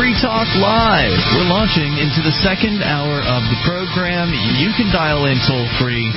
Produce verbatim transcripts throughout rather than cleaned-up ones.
Free Talk Live. We're launching into the second hour of the program. You can dial in toll-free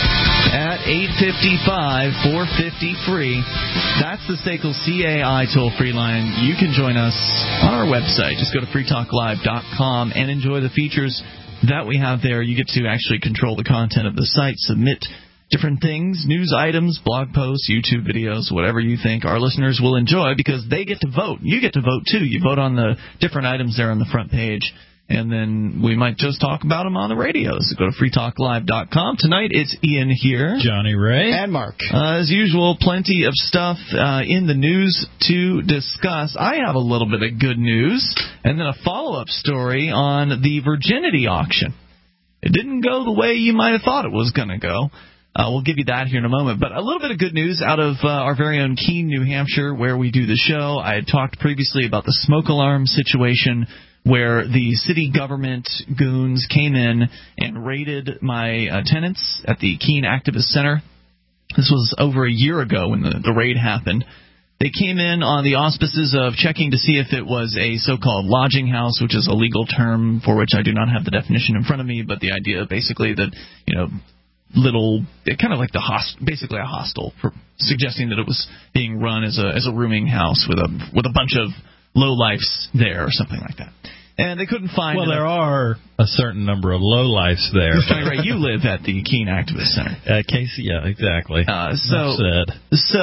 at eight five five, four five zero, free. That's the S A C L C A I toll-free line. You can join us on our website. Just go to free talk live dot com and enjoy the features that we have there. You get to actually control the content of the site, submit different things, news items, blog posts, YouTube videos, whatever you think our listeners will enjoy, because they get to vote. You get to vote, too. You vote on the different items there on the front page, and then we might just talk about them on the radio. So go to free talk live dot com. Tonight, it's Ian here. Johnny Ray. And Mark. Uh, as usual, plenty of stuff uh, in the news to discuss. I have a little bit of good news, and then a follow-up story on the virginity auction. It didn't go the way you might have thought it was going to go. Uh, we'll give you that here in a moment. But a little bit of good news out of uh, our very own Keene, New Hampshire, where we do the show. I had talked previously about the smoke alarm situation where the city government goons came in and raided my uh, tenants at the Keene Activist Center. This was over a year ago when the, the raid happened. They came in on the auspices of checking to see if it was a so-called lodging house, which is a legal term for which I do not have the definition in front of me, but the idea basically that, you know, little, kind of like the host, basically a hostel, for suggesting that it was being run as a as a rooming house with a with a bunch of lowlifes there or something like that. And they couldn't find. Well, enough. There are a certain number of lowlifes there. Right, you live at the Keene Activist Center. Uh, Casey, yeah, exactly. Uh, so, said.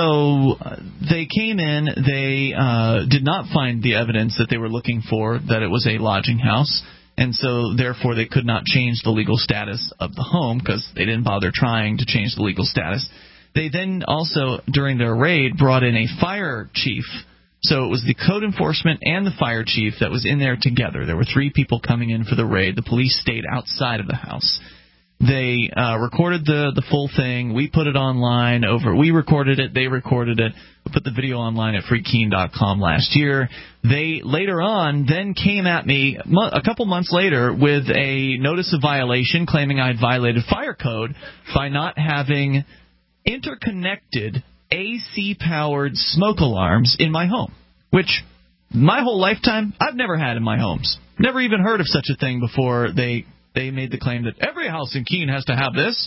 so uh, they came in. They uh, did not find the evidence that they were looking for, that it was a lodging house. And so, therefore, they could not change the legal status of the home because they didn't bother trying to change the legal status. They then also, during their raid, brought in a fire chief. So it was the code enforcement and the fire chief that was in there together. There were three people coming in for the raid. The police stayed outside of the house. They uh, recorded the, the full thing. We put it online. Over. We recorded it. They recorded it. We put the video online at free keene dot com last year. They, later on, then came at me a couple months later with a notice of violation, claiming I had violated fire code by not having interconnected A C-powered smoke alarms in my home, which my whole lifetime I've never had in my homes. Never even heard of such a thing before they they made the claim that every house in Keene has to have this.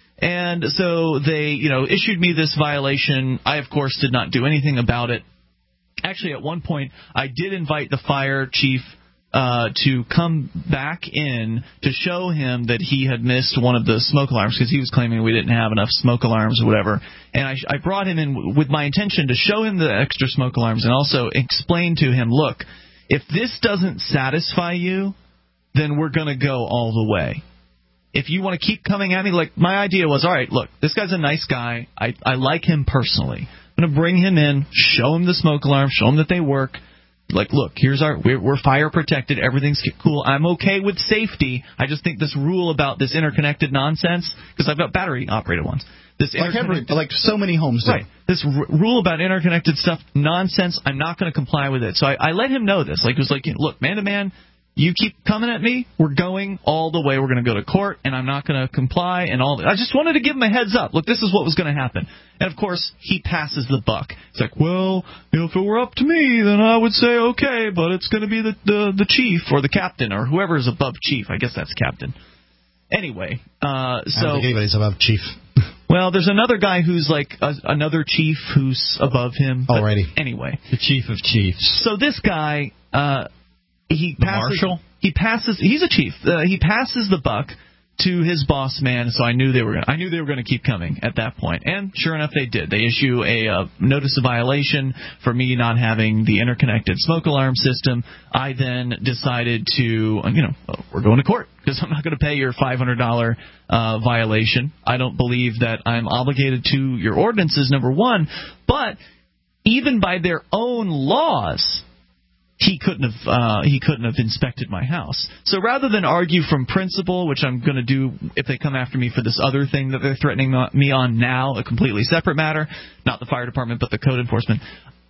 And so they, you know, issued me this violation. I, of course, did not do anything about it. Actually, at one point, I did invite the fire chief uh, to come back in to show him that he had missed one of the smoke alarms because he was claiming we didn't have enough smoke alarms or whatever. And I, I brought him in with my intention to show him the extra smoke alarms and also explain to him, look, if this doesn't satisfy you, then we're going to go all the way. If you want to keep coming at me, like my idea was, all right, look, this guy's a nice guy. I, I like him personally. I'm going to bring him in, show him the smoke alarms, show him that they work. Like, look, here's our, we're, we're fire protected. Everything's cool. I'm okay with safety. I just think this rule about this interconnected nonsense, because I've got battery operated ones. This like, every, like so many homes do. Right. This r- rule about interconnected stuff, nonsense. I'm not going to comply with it. So I, I let him know this. Like, it was like, look, man to man, you keep coming at me, we're going all the way. We're going to go to court, and I'm not going to comply. And all. I just wanted to give him a heads up. Look, this is what was going to happen. And, of course, he passes the buck. It's like, well, you know, if it were up to me, then I would say okay, but it's going to be the, the, the chief or the captain or whoever is above chief. I guess that's captain. Anyway, uh, so... I don't think anybody's above chief. Well, there's another guy who's like a, another chief who's above him. Alrighty. Anyway. The chief of chiefs. So this guy... Uh, He the passes, marshal? He passes. He's a chief. Uh, he passes the buck to his boss man. So I knew they were. Gonna, I knew they were going to keep coming at that point. And sure enough, they did. They issue a uh, notice of violation for me not having the interconnected smoke alarm system. I then decided to, you know, oh, we're going to court because I'm not going to pay your five hundred dollars uh, violation. I don't believe that I'm obligated to your ordinances. Number one, but even by their own laws, he couldn't have uh, he couldn't have inspected my house. So rather than argue from principle, which I'm going to do if they come after me for this other thing that they're threatening me on now, a completely separate matter, not the fire department but the code enforcement,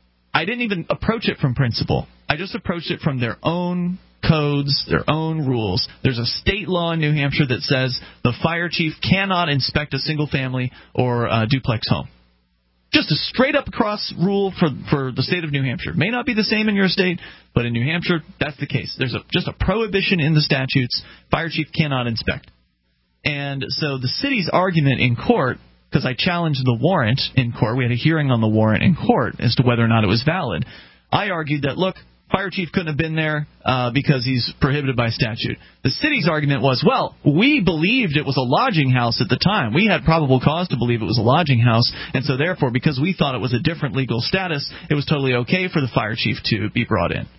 I didn't even approach it from principle. I just approached it from their own codes, their own rules. There's a state law in New Hampshire that says the fire chief cannot inspect a single family or uh, duplex home. Just a straight-up across rule for for the state of New Hampshire. May not be the same in your state, but in New Hampshire, that's the case. There's a, just a prohibition in the statutes. Fire chief cannot inspect. And so the city's argument in court, because I challenged the warrant in court, we had a hearing on the warrant in court as to whether or not it was valid. I argued that, look, fire chief couldn't have been there uh, because he's prohibited by statute. The city's argument was, well, we believed it was a lodging house at the time. We had probable cause to believe it was a lodging house, and so therefore, because we thought it was a different legal status, it was totally okay for the fire chief to be brought in.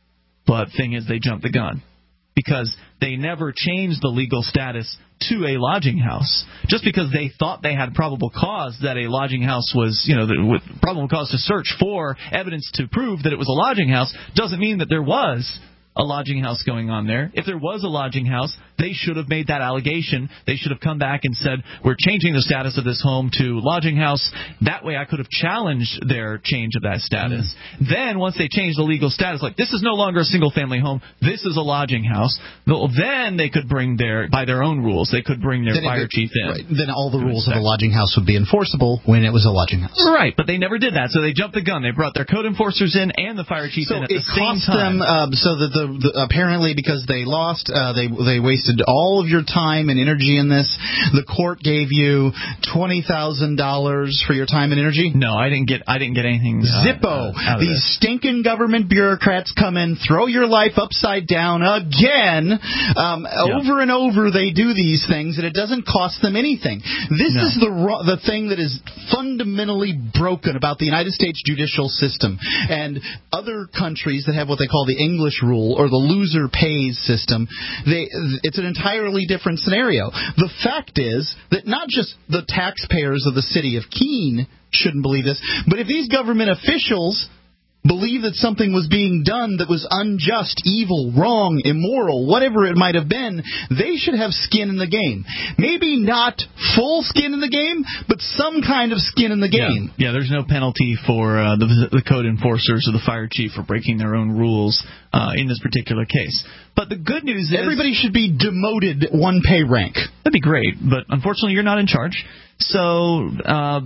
But thing is, they jumped the gun, because they never changed the legal status to a lodging house. Just because they thought they had probable cause that a lodging house was, you know, with probable cause to search for evidence to prove that it was a lodging house, doesn't mean that there was a lodging house going on there. If there was a lodging house, they should have made that allegation. They should have come back and said, we're changing the status of this home to lodging house. That way I could have challenged their change of that status. Mm. Then once they changed the legal status, like this is no longer a single-family home, this is a lodging house, then they could bring their, by their own rules, they could bring their then fire it, chief in. Right. Then all the rules of a lodging house would be enforceable when it was a lodging house. Right, but they never did that, so they jumped the gun. They brought their code enforcers in and the fire chief so in at the same time. So it cost them, uh, so that the The, apparently, because they lost, uh, they they wasted all of your time and energy in this. The court gave you twenty thousand dollars for your time and energy. No, I didn't get. I didn't get anything. Uh, Zippo. Uh, These stinking government bureaucrats come in, throw your life upside down again. Um, yeah. Over and over, they do these things, and it doesn't cost them anything. This no. is the the thing that is fundamentally broken about the United States judicial system and other countries that have what they call the English rule, or the loser pays system. They, it's an entirely different scenario. The fact is that not just the taxpayers of the city of Keene shouldn't believe this, but if these government officials believe that something was being done that was unjust, evil, wrong, immoral, whatever it might have been, they should have skin in the game. Maybe not full skin in the game, but some kind of skin in the game. Yeah, yeah there's no penalty for uh, the, the code enforcers or the fire chief for breaking their own rules uh, in this particular case. But the good news is everybody should be demoted one pay rank. That'd be great, but unfortunately you're not in charge. So... Uh,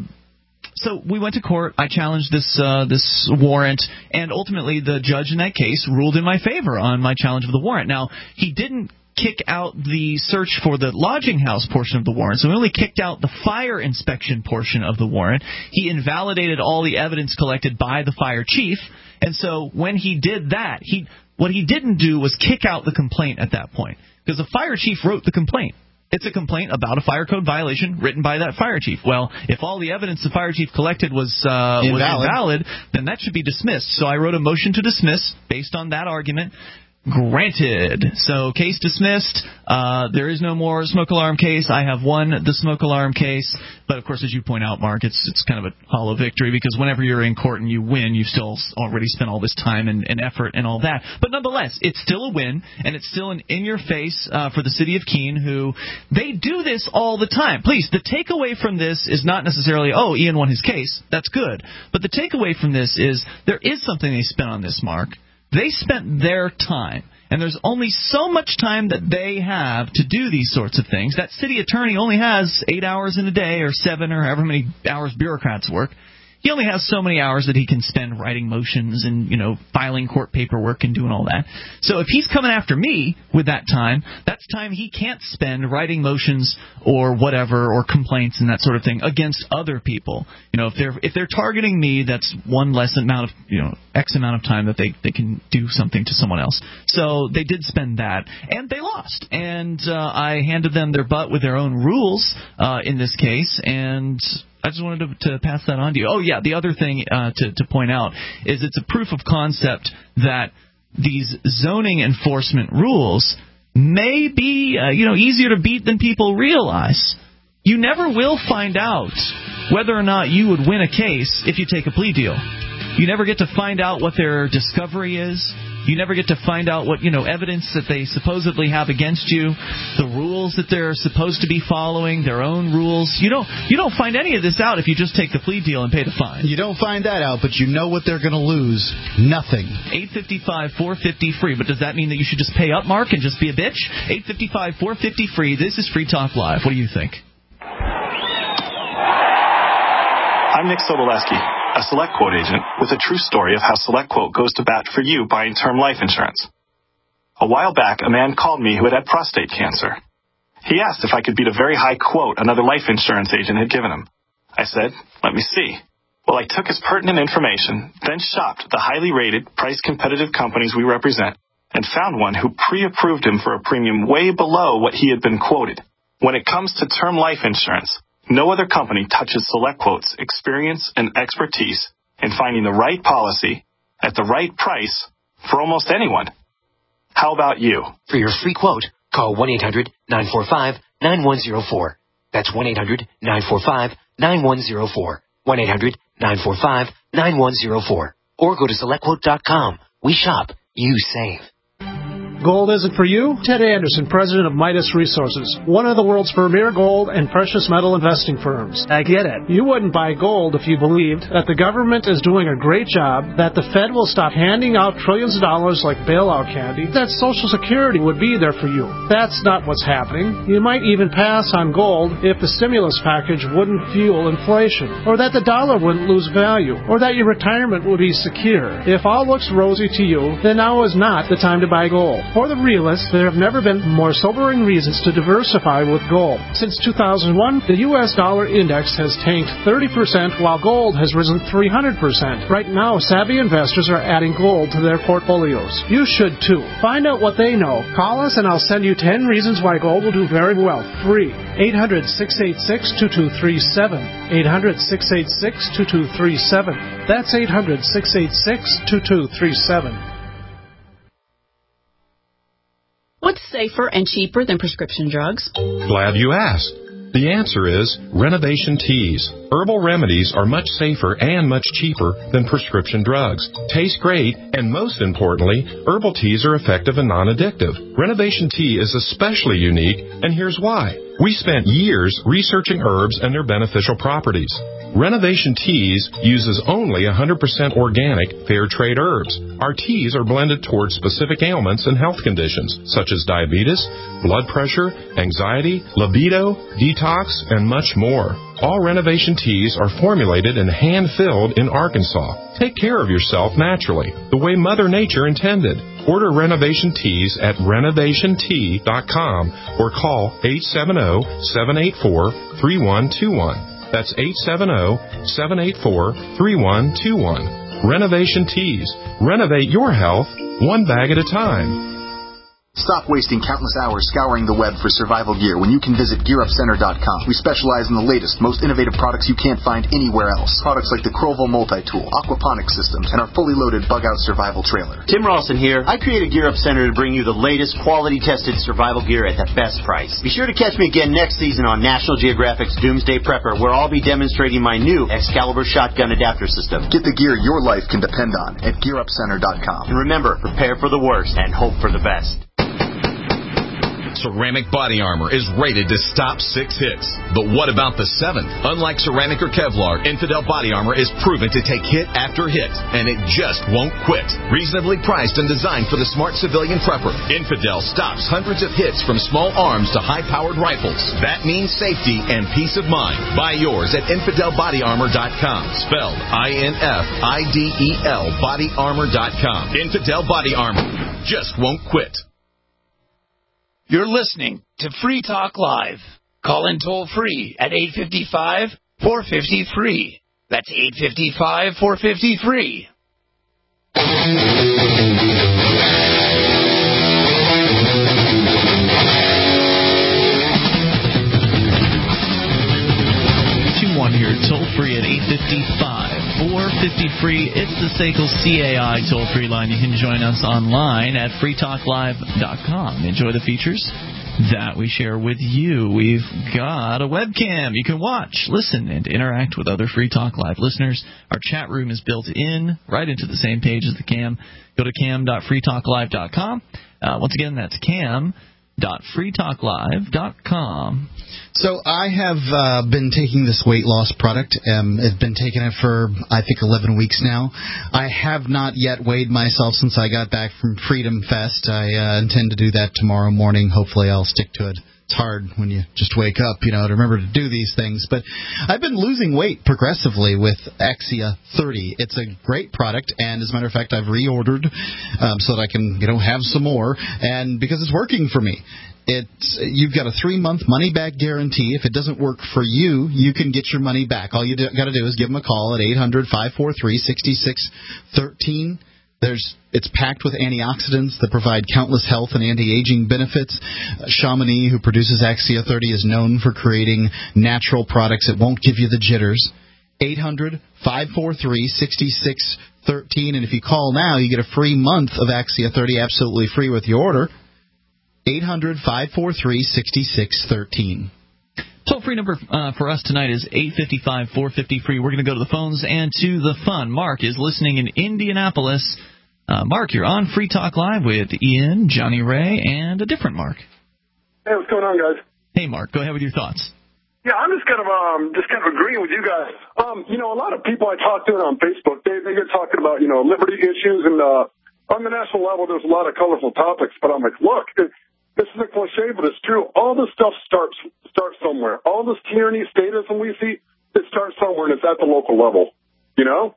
So we went to court. I challenged this uh, this warrant, and ultimately the judge in that case ruled in my favor on my challenge of the warrant. Now, he didn't kick out the search for the lodging house portion of the warrant, so he only kicked out the fire inspection portion of the warrant. He invalidated all the evidence collected by the fire chief, and so when he did that, he what he didn't do was kick out the complaint at that point, because the fire chief wrote the complaint. It's a complaint about a fire code violation written by that fire chief. Well, if all the evidence the fire chief collected was, uh, invalid. was invalid, then that should be dismissed. So I wrote a motion to dismiss based on that argument. Granted. So case dismissed. Uh, there is no more smoke alarm case. I have won the smoke alarm case. But, of course, as you point out, Mark, it's it's kind of a hollow victory because whenever you're in court and you win, you've still already spent all this time and, and effort and all that. But nonetheless, it's still a win, and it's still an in-your-face uh, for the city of Keene, who they do this all the time. Please, the takeaway from this is not necessarily, oh, Ian won his case. That's good. But the takeaway from this is there is something they spent on this, Mark. They spent their time, and there's only so much time that they have to do these sorts of things. That city attorney only has eight hours in a day or seven or however many hours bureaucrats work. He only has so many hours that he can spend writing motions and, you know, filing court paperwork and doing all that. So if he's coming after me with that time, that's time he can't spend writing motions or whatever or complaints and that sort of thing against other people. You know, if they're if they're targeting me, that's one less amount of, you know, X amount of time that they, they can do something to someone else. So they did spend that, and they lost. And uh, I handed them their butt with their own rules uh, in this case, and I just wanted to, to pass that on to you. Oh, yeah, the other thing uh, to, to point out is it's a proof of concept that these zoning enforcement rules may be uh, you know, easier to beat than people realize. You never will find out whether or not you would win a case if you take a plea deal. You never get to find out what their discovery is. You never get to find out what, you know, evidence that they supposedly have against you, the rules that they're supposed to be following, their own rules. You don't you don't find any of this out if you just take the plea deal and pay the fine. You don't find that out, but you know what they're going to lose. Nothing. eight fifty-five, four fifty free. But does that mean that you should just pay up, Mark, and just be a bitch? eight fifty-five, four fifty free. This is Free Talk Live. What do you think? I'm Nick Soboleski, a SelectQuote agent with a true story of how SelectQuote goes to bat for you buying term life insurance. A while back, a man called me who had had prostate cancer. He asked if I could beat a very high quote another life insurance agent had given him. I said, let me see. Well, I took his pertinent information, then shopped the highly rated, price-competitive companies we represent, and found one who pre-approved him for a premium way below what he had been quoted. When it comes to term life insurance, no other company touches SelectQuote's experience and expertise in finding the right policy at the right price for almost anyone. How about you? For your free quote, call one eight hundred nine four five nine one zero four. That's one eight hundred nine four five nine one zero four. one eight hundred nine four five nine one zero four. Or go to select quote dot com. We shop, you save. Gold isn't for you? Ted Anderson, president of Midas Resources, one of the world's premier gold and precious metal investing firms. I get it. You wouldn't buy gold if you believed that the government is doing a great job, that the Fed will stop handing out trillions of dollars like bailout candy, that Social Security would be there for you. That's not what's happening. You might even pass on gold if the stimulus package wouldn't fuel inflation, or that the dollar wouldn't lose value, or that your retirement would be secure. If all looks rosy to you, then now is not the time to buy gold. For the realists, there have never been more sobering reasons to diversify with gold. Since two thousand one, the U S dollar index has tanked thirty percent while gold has risen three hundred percent. Right now, savvy investors are adding gold to their portfolios. You should too. Find out what they know. Call us and I'll send you ten reasons why gold will do very well. Free. eight hundred six eight six two two three seven. eight hundred six eight six two two three seven. That's eight hundred six eight six two two three seven. What's safer and cheaper than prescription drugs? Glad you asked. The answer is Renovation Teas. Herbal remedies are much safer and much cheaper than prescription drugs. Taste great, and most importantly, herbal teas are effective and non-addictive. Renovation Tea is especially unique, and here's why. We spent years researching herbs and their beneficial properties. Renovation Teas uses only one hundred percent organic, fair trade herbs. Our teas are blended towards specific ailments and health conditions, such as diabetes, blood pressure, anxiety, libido, detox, and much more. All Renovation Teas are formulated and hand-filled in Arkansas. Take care of yourself naturally, the way Mother Nature intended. Order Renovation Teas at renovation tea dot com or call eight seven zero, seven eight four, three one two one. That's eight seven zero, seven eight four, three one two one. Renovation Teas. Renovate your health one bag at a time. Stop wasting countless hours scouring the web for survival gear when you can visit gear up center dot com. We specialize in the latest, most innovative products you can't find anywhere else. Products like the Crowville Multi-Tool, aquaponic systems, and our fully loaded bug-out survival trailer. Tim Rawson here. I created Gear Up Center to bring you the latest, quality-tested survival gear at the best price. Be sure to catch me again next season on National Geographic's Doomsday Prepper, where I'll be demonstrating my new Excalibur shotgun adapter system. Get the gear your life can depend on at gear up center dot com. And remember, prepare for the worst and hope for the best. Ceramic body armor is rated to stop six hits. But what about the seventh? Unlike ceramic or Kevlar, Infidel body armor is proven to take hit after hit, and it just won't quit. Reasonably priced and designed for the smart civilian prepper, Infidel stops hundreds of hits from small arms to high-powered rifles. That means safety and peace of mind. Buy yours at infidel body armor dot com, spelled I N F I D E L body armor dot com. Infidel body armor just won't quit. You're listening to Free Talk Live. Call in toll free at eight five five, four five zero, free. That's eight five five, four five zero, free. two one here, toll free at eight five five, four five zero, free. It's the S A C L C A I toll-free line. You can join us online at free talk live dot com. Enjoy the features that we share with you. We've got a webcam. You can watch, listen, and interact with other Free Talk Live listeners. Our chat room is built in right into the same page as the cam. Go to cam dot free talk live dot com. Uh, once again, that's cam dot free talk live dot com. So I have uh, been taking this weight loss product. Um, I've been taking it for, I think, eleven weeks now. I have not yet weighed myself since I got back from Freedom Fest. I uh, intend to do that tomorrow morning. Hopefully I'll stick to it. hard when you just wake up, you know, to remember to do these things. But I've been losing weight progressively with Axia thirty. It's a great product, and as a matter of fact, I've reordered um, so that I can, you know, have some more, and because it's working for me. It's, you've got a three-month money-back guarantee. If it doesn't work for you, you can get your money back. All you got to do is give them a call at eight hundred, five four three, six six one three. There's, it's packed with antioxidants that provide countless health and anti-aging benefits. Uh, Chamonix, who produces Axia thirty, is known for creating natural products that won't give you the jitters. eight hundred, five four three, six six one three. And if you call now, you get a free month of Axia thirty absolutely free with your order. eight hundred, five four three, six six one three. Toll-free number uh, for us tonight is eight five five, four five zero, free. We're going to go to the phones and to the fun. Mark is listening in Indianapolis. Uh, Mark, you're on Free Talk Live with Ian, Johnny Ray, and a different Mark. Hey, what's going on, guys? Hey, Mark, go ahead with your thoughts. Yeah, I'm just kind of um, just kind of agreeing with you guys. Um, you know, a lot of people I talk to on Facebook, they, they get talking about, you know, liberty issues, and uh, on the national level, there's a lot of colorful topics. But I'm like, look, it, this is a cliche, but it's true. All this stuff starts starts somewhere. All this tyranny, statism we see, it starts somewhere, and it's at the local level. You know?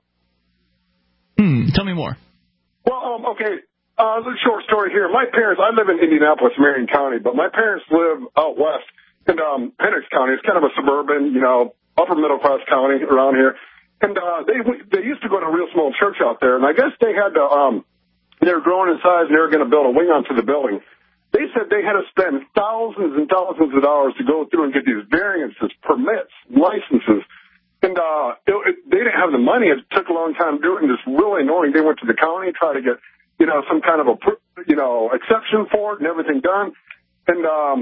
Hmm. Tell me more. Well, um, okay. Uh, a short story here. My parents, I live in Indianapolis, Marion County, but my parents live out west in um, Hendricks County. It's kind of a suburban, you know, upper middle class county around here. And uh, they they used to go to a real small church out there, and I guess they had to. Um, they were growing in size, and they were going to build a wing onto the building. They said they had to spend thousands and thousands of dollars to go through and get these variances, permits, licenses. And uh, it, it, they didn't have the money. It took a long time to do it, and it's really annoying. They went to the county, try to get, you know, some kind of a, you know, exception for it and everything done. And um,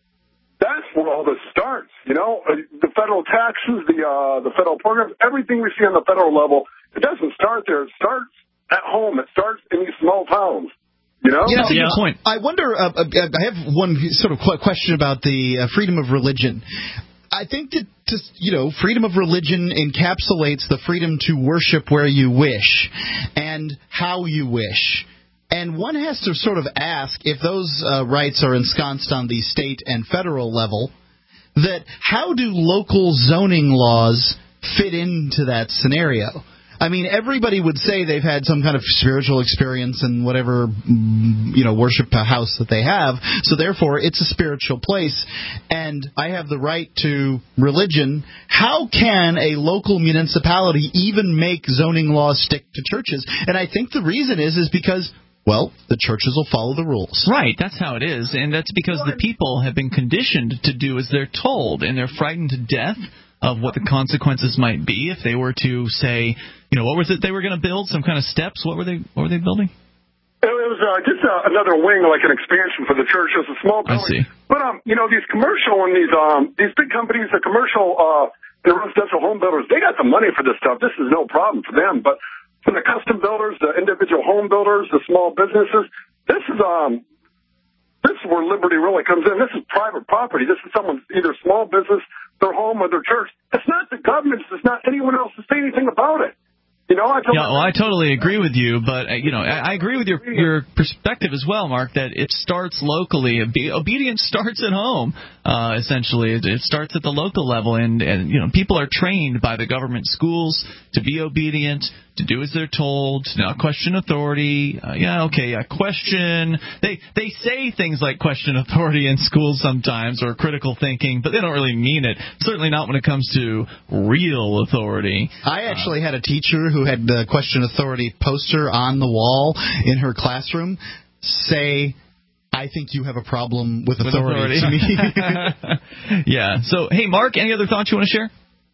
that's where all this starts, you know. The federal taxes, the uh, the federal programs, everything we see on the federal level, it doesn't start there. It starts at home. It starts in these small towns. You know? Yeah, that's a yeah. good point. I wonder, uh, I have one sort of question about the uh, freedom of religion. I think that, just, you know, freedom of religion encapsulates the freedom to worship where you wish and how you wish. And one has to sort of ask, if those uh, rights are ensconced on the state and federal level, that how do local zoning laws fit into that scenario? I mean, everybody would say they've had some kind of spiritual experience in whatever, you know, worship house that they have. So therefore, it's a spiritual place, and I have the right to religion. How can a local municipality even make zoning laws stick to churches? And I think the reason is is because, well, the churches will follow the rules. Right, that's how it is, and that's because the people have been conditioned to do as they're told, and they're frightened to death of what the consequences might be if they were to say, you know, what was it they were going to build? Some kind of steps? What were they? What were they building? It was uh, just uh, another wing, like an expansion for the church. It's a small building. I see. But um, you know, these commercial and these um, these big companies, the commercial, uh, the residential home builders, they got the money for this stuff. This is no problem for them. But for the custom builders, the individual home builders, the small businesses, this is um. This is where liberty really comes in. This is private property. This is someone's either small business, their home, or their church. It's not the government. It's not anyone else to say anything about it. You know, I yeah, well, I totally agree with you, but, uh, you know, I, I agree with your your perspective as well, Mark, that it starts locally. Obe- obedience starts at home, uh, essentially. It, it starts at the local level, and, and, you know, people are trained by the government schools to be obedient, to do as they're told, to not question authority. Uh, yeah, okay, yeah, question. They they say things like question authority in schools sometimes, or critical thinking, but they don't really mean it. Certainly not when it comes to real authority. I actually uh, had a teacher who had the question authority poster on the wall in her classroom say, I think you have a problem with authority. With authority. Yeah. So, hey, Mark, any other thoughts you want to share?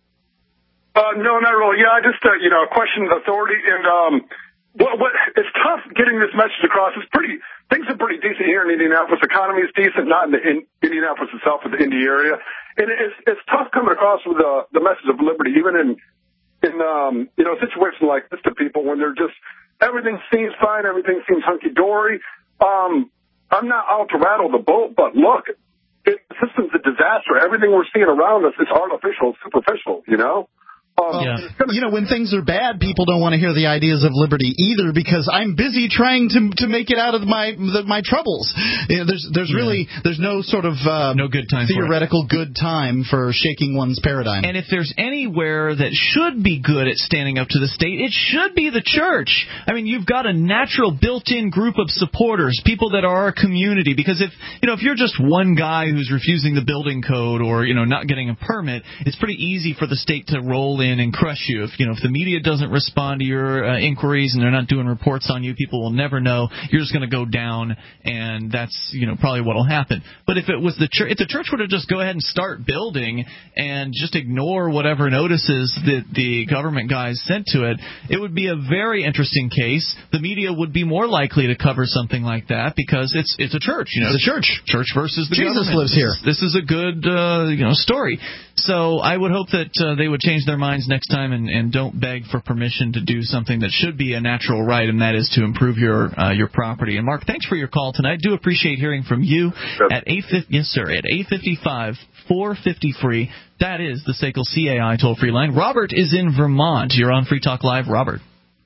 Uh, no, not really. Yeah, I just, uh, you know, question authority. And um, what, what, it's tough getting this message across. It's pretty, things are pretty decent here in Indianapolis. The economy is decent, not in, the, in Indianapolis itself, but the Indy area. And it's, it's tough coming across with the, the message of liberty, even in, in um, you know, situations like this to people when they're just, everything seems fine, everything seems hunky-dory. Um, I'm not out to rattle the boat, but look, it, the system's a disaster. Everything we're seeing around us is artificial, superficial, you know? Um, yeah. You know, when things are bad, people don't want to hear the ideas of liberty either, because I'm busy trying to to make it out of my the, my troubles. You know, there's there's yeah. really there's no sort of uh, no good time theoretical good time for shaking one's paradigm. And if there's anywhere that should be good at standing up to the state, it should be the church. I mean, you've got a natural built-in group of supporters, people that are our community. Because if you know if you're just one guy who's refusing the building code or you know not getting a permit, it's pretty easy for the state to roll in and crush you. If you know if the media doesn't respond to your uh, inquiries and they're not doing reports on you, people will never know. You're just going to go down, and that's you know probably what will happen. But if it was the church, if the church were to just go ahead and start building and just ignore whatever notices that the government guys sent to it, it would be a very interesting case. The media would be more likely to cover something like that because it's it's a church. You know, it's a church. Church versus the Jesus government. lives here. This is, this is a good uh, you know story. So I would hope that uh, they would change their minds next time and, and don't beg for permission to do something that should be a natural right, and that is to improve your uh, your property. And Mark, thanks for your call tonight. Do appreciate hearing from you at eight fifty. Yes, sir. At eight fifty-five, four fifty free. That is the S A C L C A I toll free line. Robert is in Vermont. You're on Free Talk Live, Robert.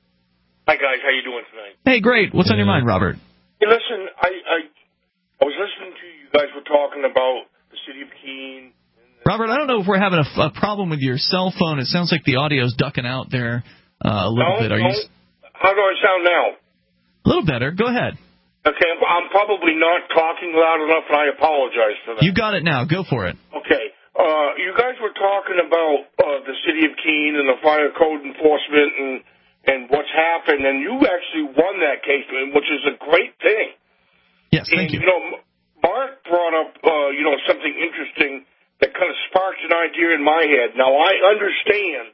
Hi guys, how you doing tonight? Hey, great. What's on your mind, Robert? Hey, listen, I I, I was listening to you guys were talking about the city of Keene. Robert, I don't know if we're having a, a problem with your cell phone. It sounds like the audio's ducking out there uh, a little no, bit. Are no. you? How do I sound now? A little better. Go ahead. Okay, I'm probably not talking loud enough, and I apologize for that. You got it now. Go for it. Okay. Uh, you guys were talking about uh, the city of Keene and the fire code enforcement and, and what's happened, and you actually won that case, which is a great thing. Yes, thank and, you. You know, Mark brought up, uh, you know, something interesting that kind of sparked an idea in my head. Now, I understand,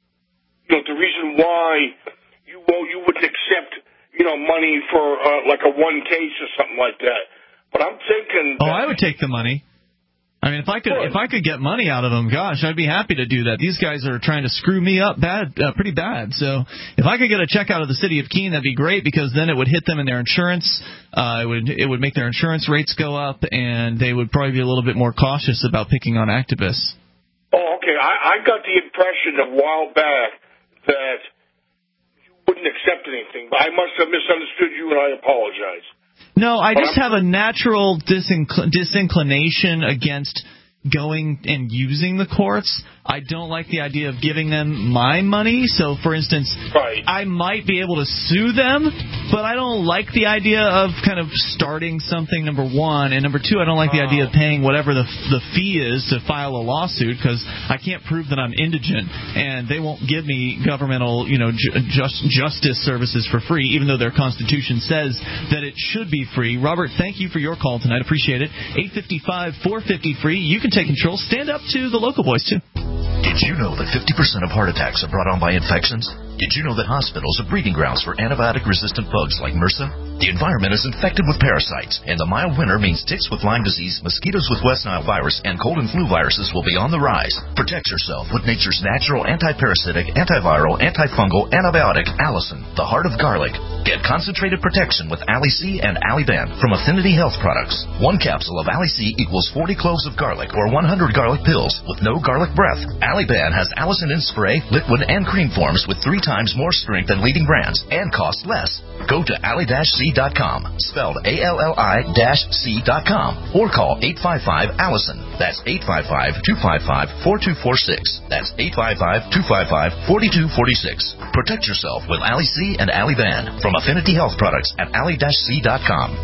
you know, the reason why you well, you wouldn't accept, you know, money for, uh, like, a one case or something like that. But I'm thinking... Oh, I would take the money. I mean, if I could if I could get money out of them, gosh, I'd be happy to do that. These guys are trying to screw me up bad, uh, pretty bad. So if I could get a check out of the city of Keene, that'd be great, because then it would hit them in their insurance. Uh, it would it would make their insurance rates go up, and they would probably be a little bit more cautious about picking on activists. Oh, okay. I, I got the impression a while back that you wouldn't accept anything, but I must have misunderstood you, and I apologize. No, I just have a natural disincl- disinclination against going and using the courts. I don't like the idea of giving them my money. So, for instance, right. I might be able to sue them, but I don't like the idea of kind of starting something, number one. And number two, I don't like the idea of paying whatever the the fee is to file a lawsuit, because I can't prove that I'm indigent, and they won't give me governmental, you know, ju- just, justice services for free, even though their Constitution says that it should be free. Robert, thank you for your call tonight. Appreciate it. eight fifty-five, four fifty free. You can take control. Stand up to the local boys, too. Did you know that fifty percent of heart attacks are brought on by infections? Did you know that hospitals are breeding grounds for antibiotic-resistant bugs like MRSA? The environment is infected with parasites, and the mild winter means ticks with Lyme disease, mosquitoes with West Nile virus, and cold and flu viruses will be on the rise. Protect yourself with nature's natural anti-parasitic, antiviral, antifungal antibiotic, Allison, the heart of garlic. Get concentrated protection with Ali-C and Ali-Ban from Affinity Health Products. One capsule of Ali-C equals forty cloves of garlic or one hundred garlic pills with no garlic breath. Ali-Ban has Allison in spray, liquid, and cream forms with three times more strength than leading brands and costs less. Go to ally c dot com, spelled A L L I C dot com, or call eight five five, Allison. That's eight five five, two five five, four two four six. That's eight five five, two five five, four two four six. Protect yourself with Ali-C and Ali-Ban from Affinity Health Products at ally c dot com.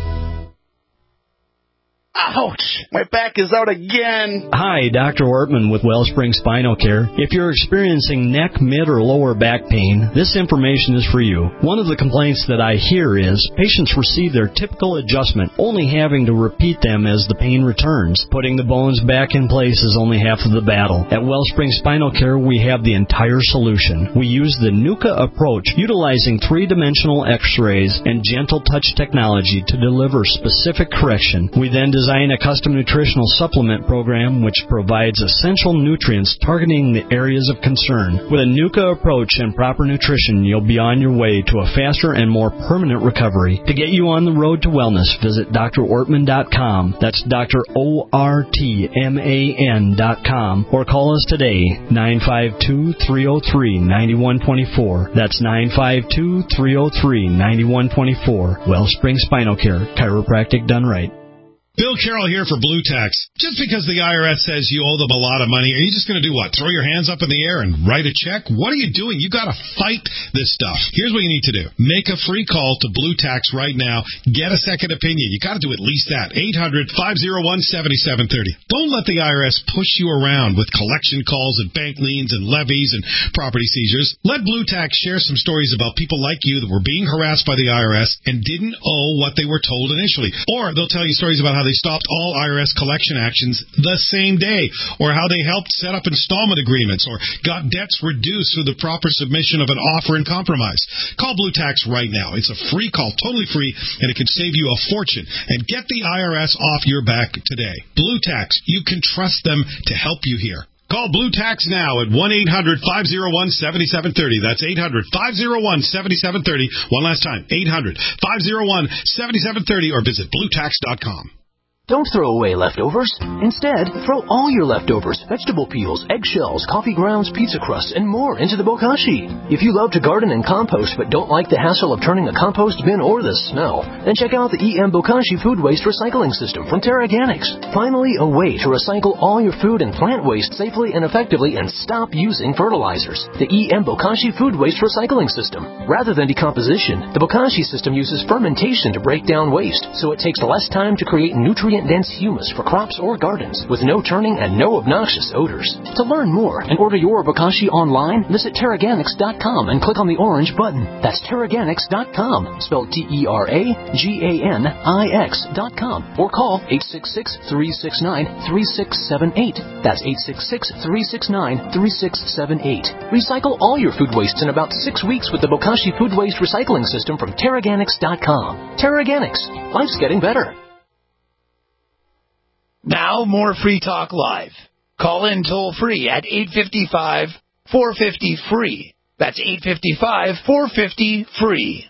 Ouch! My back is out again. Hi, Doctor Ortman with Wellspring Spinal Care. If you're experiencing neck, mid, or lower back pain, this information is for you. One of the complaints that I hear is patients receive their typical adjustment, only having to repeat them as the pain returns. Putting the bones back in place is only half of the battle. At Wellspring Spinal Care, we have the entire solution. We use the NUCA approach, utilizing three-dimensional x-rays and gentle touch technology to deliver specific correction. We then design design a custom nutritional supplement program which provides essential nutrients targeting the areas of concern. With a NUCA approach and proper nutrition, you'll be on your way to a faster and more permanent recovery. To get you on the road to wellness, visit D R Ortman dot com. That's D R O R T M A N dot com. Or call us today, nine five two, three oh three, nine one two four. That's nine five two, three oh three, nine one two four. Wellspring Spinal Care, chiropractic done right. Bill Carroll here for Blue Tax. Just because the I R S says you owe them a lot of money, are you just going to do what? Throw your hands up in the air and write a check? What are you doing? You got to fight this stuff. Here's what you need to do. Make a free call to Blue Tax right now. Get a second opinion. You got to do at least that. eight hundred, five oh one, seven seven three oh. Don't let the I R S push you around with collection calls and bank liens and levies and property seizures. Let Blue Tax share some stories about people like you that were being harassed by the I R S and didn't owe what they were told initially. Or they'll tell you stories about how they stopped all I R S collection actions the same day, or how they helped set up installment agreements, or got debts reduced through the proper submission of an offer in compromise. Call Blue Tax right now. It's a free call, totally free, and it can save you a fortune. And get the I R S off your back today. Blue Tax, you can trust them to help you here. Call Blue Tax now at one eight hundred, five oh one, seven seven three oh. That's eight hundred, five oh one, seven seven three oh. One last time, eight hundred, five oh one, seven seven three oh, or visit blue tax dot com. Don't throw away leftovers. Instead, throw all your leftovers, vegetable peels, eggshells, coffee grounds, pizza crusts, and more into the bokashi. If you love to garden and compost but don't like the hassle of turning a compost bin or the smell, then check out the E M Bokashi Food Waste Recycling System from Terraganics. Finally, a way to recycle all your food and plant waste safely and effectively and stop using fertilizers. The E M Bokashi Food Waste Recycling System. Rather than decomposition, the Bokashi system uses fermentation to break down waste, so it takes less time to create nutrient dense humus for crops or gardens with no turning and no obnoxious odors. To learn more and order your bokashi online, visit Terraganics dot com and click on the orange button. That's Terraganics dot com, spelled T E R A G A N I X dot com, or call eight six six, three six nine, three six seven eight. That's eight six six, three six nine, three six seven eight. Recycle all your food wastes in about six weeks with the Bokashi Food Waste Recycling System from Terraganics dot com. Terraganics. Life's getting better. Now, more Free Talk Live. Call in toll-free at eight five five, four five zero, F R E E. That's eight five five, four five zero, F R E E.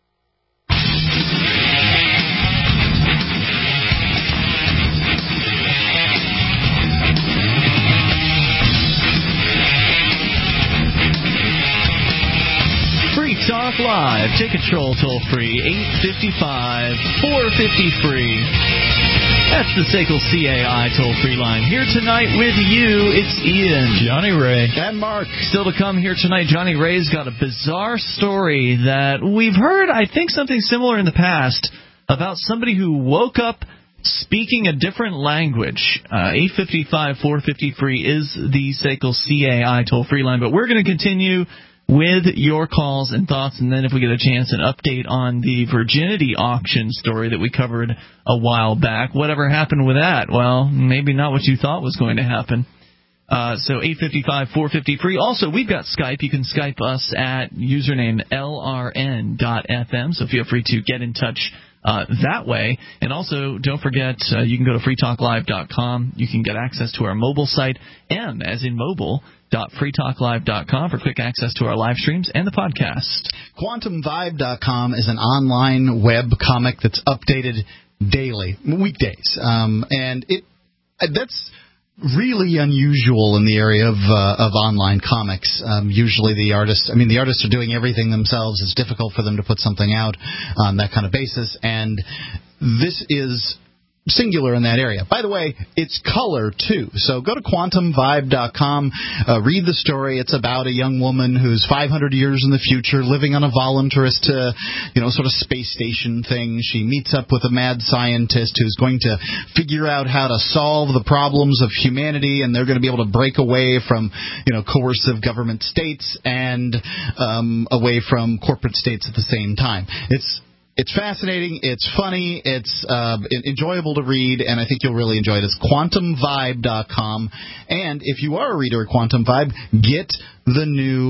Free Talk Live. Take control toll-free, eight five five, four five zero, F R E E. That's the S A C L C A I toll-free line. Here tonight with you, it's Ian. Johnny Ray. And Mark. Still to come here tonight, Johnny Ray's got a bizarre story that we've heard, I think, something similar in the past about somebody who woke up speaking a different language. Uh, eight five five, four five zero, F R E E is the S A C L C A I toll-free line, but we're going to continue with your calls and thoughts, and then if we get a chance, an update on the virginity auction story that we covered a while back. Whatever happened with that? Well, maybe not what you thought was going to happen. Uh, so eight five five, four five zero, F R E E. Also, we've got Skype. You can Skype us at username L R N dot F M, so feel free to get in touch uh, that way. And also, don't forget, uh, you can go to free talk live dot com. You can get access to our mobile site, M as in mobile, free talk live dot com for quick access to our live streams and the podcast. quantum vibe dot com is an online web comic that's updated daily, weekdays. Um, and it that's really unusual in the area of uh, of online comics. Um, usually the artists, I mean, the artists are doing everything themselves. It's difficult for them to put something out on that kind of basis. And this is singular in that area. By the way, it's color, too. So go to quantum vibe dot com, uh, read the story. It's about a young woman who's five hundred years in the future, living on a voluntarist, uh, you know, sort of space station thing. She meets up with a mad scientist who's going to figure out how to solve the problems of humanity, and they're going to be able to break away from, you know, coercive government states and um, away from corporate states at the same time. It's It's fascinating, it's funny, it's uh, enjoyable to read, and I think you'll really enjoy it. It's quantum vibe dot com. And if you are a reader at Quantum Vibe, get the new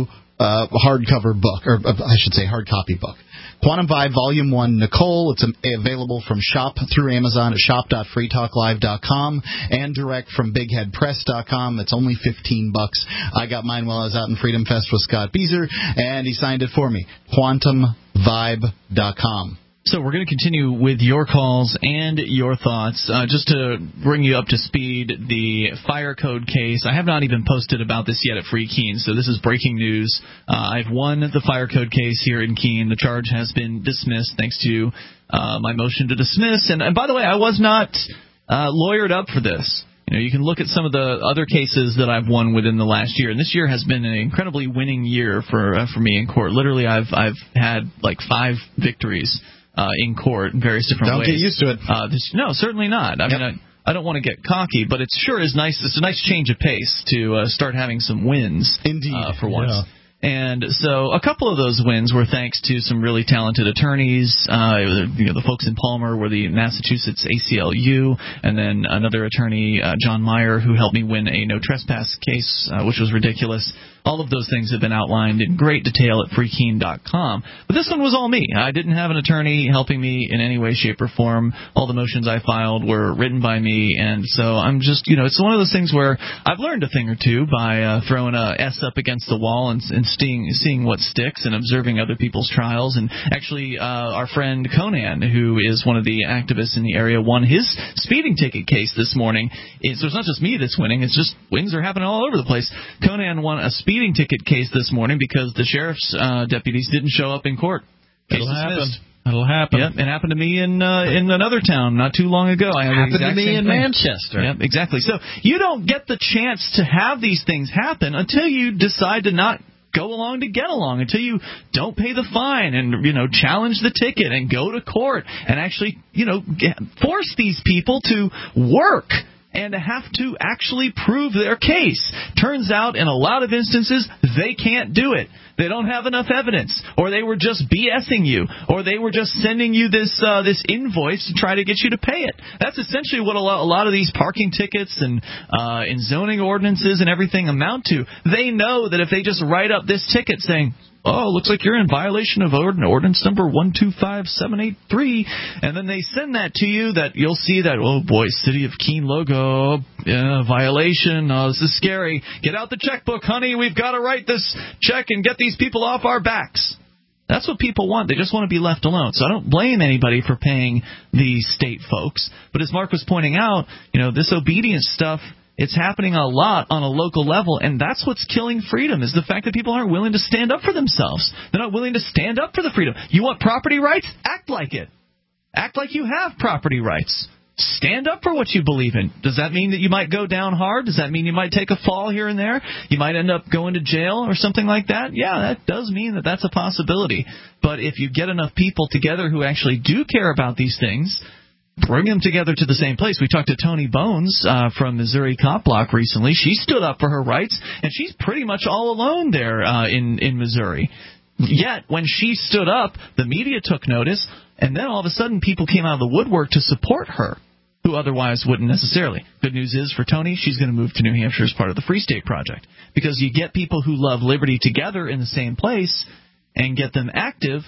uh, hardcover book, or uh, I should say hard copy book. Quantum Vibe Volume one, Nicole. It's um, available from shop through Amazon at shop dot free talk live dot com and direct from big head press dot com. It's only fifteen bucks. I got mine while I was out in Freedom Fest with Scott Beezer, and he signed it for me. quantum vibe dot com. So we're going to continue with your calls and your thoughts. Uh, just to bring you up to speed, the fire code case, I have not even posted about this yet at Free Keene, so this is breaking news. Uh, I've won the fire code case here in Keene. The charge has been dismissed thanks to uh, my motion to dismiss. And, and by the way, I was not uh, lawyered up for this. You know, you can look at some of the other cases that I've won within the last year, and this year has been an incredibly winning year for uh, for me in court. Literally, I've I've had like five victories Uh, in court in various different don't ways. Don't get used to it. Uh, this, no, certainly not. I yep. mean, I, I don't want to get cocky, but it sure is nice. It's a nice change of pace to uh, start having some wins. Indeed. Uh, for once. Yeah. And so a couple of those wins were thanks to some really talented attorneys. Uh, you know, the folks in Palmer were the Massachusetts A C L U, and then another attorney, uh, John Meyer, who helped me win a no trespass case, uh, which was ridiculous. All of those things have been outlined in great detail at free keene dot com. But this one was all me. I didn't have an attorney helping me in any way, shape, or form. All the motions I filed were written by me, and so I'm just, you know, it's one of those things where I've learned a thing or two by uh, throwing a S up against the wall and, and seeing, seeing what sticks and observing other people's trials. And actually, uh, our friend Conan, who is one of the activists in the area, won his speeding ticket case this morning. It's, so it's not just me that's winning. It's just wins are happening all over the place. Conan won a speeding speeding ticket case this morning because the sheriff's uh, deputies didn't show up in court. Case It'll happen. dismissed. It'll happen. Yep, it happened to me in uh, in another town not too long ago. I had happened to me in thing. Manchester. Yep, exactly. So you don't get the chance to have these things happen until you decide to not go along to get along, until you don't pay the fine and, you know, challenge the ticket and go to court and actually, you know, get, force these people to work and to have to actually prove their case. Turns out, in a lot of instances, they can't do it. They don't have enough evidence, or they were just BSing you, or they were just sending you this uh, this invoice to try to get you to pay it. That's essentially what a lot, a lot of these parking tickets and uh, in zoning ordinances and everything amount to. They know that if they just write up this ticket saying, oh, looks like you're in violation of ordinance number one two five seven eight three, and then they send that to you, that you'll see that, oh boy, City of Keene logo, uh, violation, oh, this is scary. Get out the checkbook, honey, we've got to write this check and get these people off our backs. That's what people want. They just want to be left alone. So I don't blame anybody for paying these state folks. But as Mark was pointing out, you know, this obedience stuff, it's happening a lot on a local level, and that's what's killing freedom, is the fact that people aren't willing to stand up for themselves. They're not willing to stand up for the freedom. You want property rights? Act like it. Act like you have property rights. Stand up for what you believe in. Does that mean that you might go down hard? Does that mean you might take a fall here and there? You might end up going to jail or something like that? Yeah, that does mean that that's a possibility. But if you get enough people together who actually do care about these things, bring them together to the same place. We talked to Tony Bones uh, from Missouri Cop Block recently. She stood up for her rights, and she's pretty much all alone there uh, in, in Missouri. Yet, when she stood up, the media took notice, and then all of a sudden people came out of the woodwork to support her, who otherwise wouldn't necessarily. Good news is for Tony, she's going to move to New Hampshire as part of the Free State Project. Because you get people who love liberty together in the same place and get them active.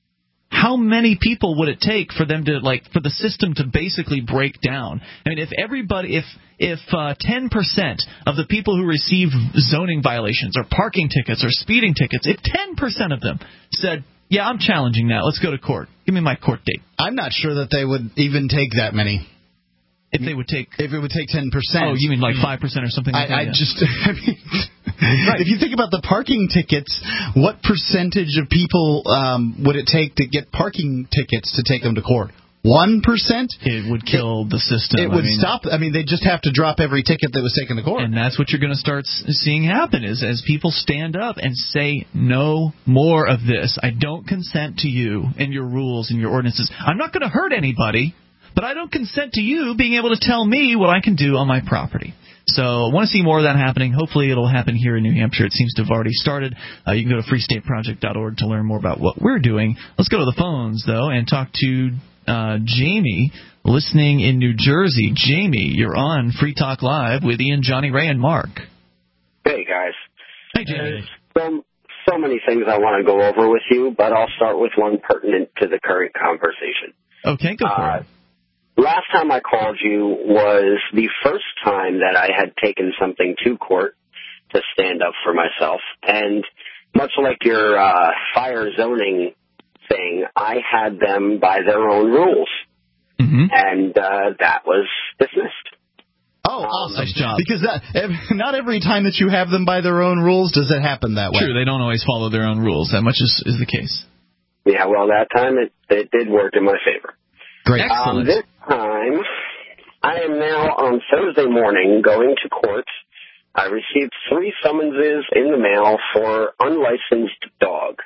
How many people would it take for them to, like, for the system to basically break down? I mean, if everybody, if if uh, ten percent of the people who receive zoning violations or parking tickets or speeding tickets, if ten percent of them said, yeah, I'm challenging that, let's go to court, give me my court date. I'm not sure that they would even take that many. If they would take, if it would take ten percent. Oh, you mean like five percent or something like I, that? I yeah. just, I mean, right. If you think about the parking tickets, what percentage of people um, would it take to get parking tickets to take them to court? One percent? It would kill it, the system. It would I mean, stop. I mean, they just have to drop every ticket that was taken to court. And that's what you're going to start seeing happen, is as people stand up and say, no more of this. I don't consent to you and your rules and your ordinances. I'm not going to hurt anybody, but I don't consent to you being able to tell me what I can do on my property. So I want to see more of that happening. Hopefully it'll happen here in New Hampshire. It seems to have already started. Uh, you can go to free state project dot org to learn more about what we're doing. Let's go to the phones, though, and talk to uh, Jamie, listening in New Jersey. Jamie, you're on Free Talk Live with Ian, Johnny Ray, and Mark. Hey, guys. Hey, Jamie. Some so many things I want to go over with you, but I'll start with one pertinent to the current conversation. Okay, go for uh, it. Last time I called you was the first time that I had taken something to court to stand up for myself. And much like your uh, fire zoning thing, I had them by their own rules. Mm-hmm. And uh, that was dismissed. Oh, awesome. Nice job. Because that, not every time that you have them by their own rules does it happen that way. True, they don't always follow their own rules. That much is, is the case. Yeah, well, that time it, it did work in my favor. Great. Um, Excellent. this time, I am now on Thursday morning going to court. I received three summonses in the mail for unlicensed dog.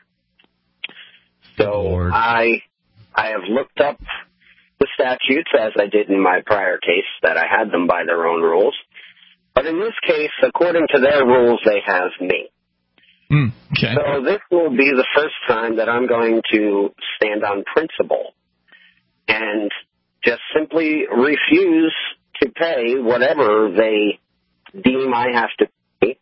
So Lord. I I have looked up the statutes, as I did in my prior case, that I had them by their own rules. But in this case, according to their rules, they have me. Mm, okay. So this will be the first time that I'm going to stand on principle and just simply refuse to pay whatever they deem I have to pay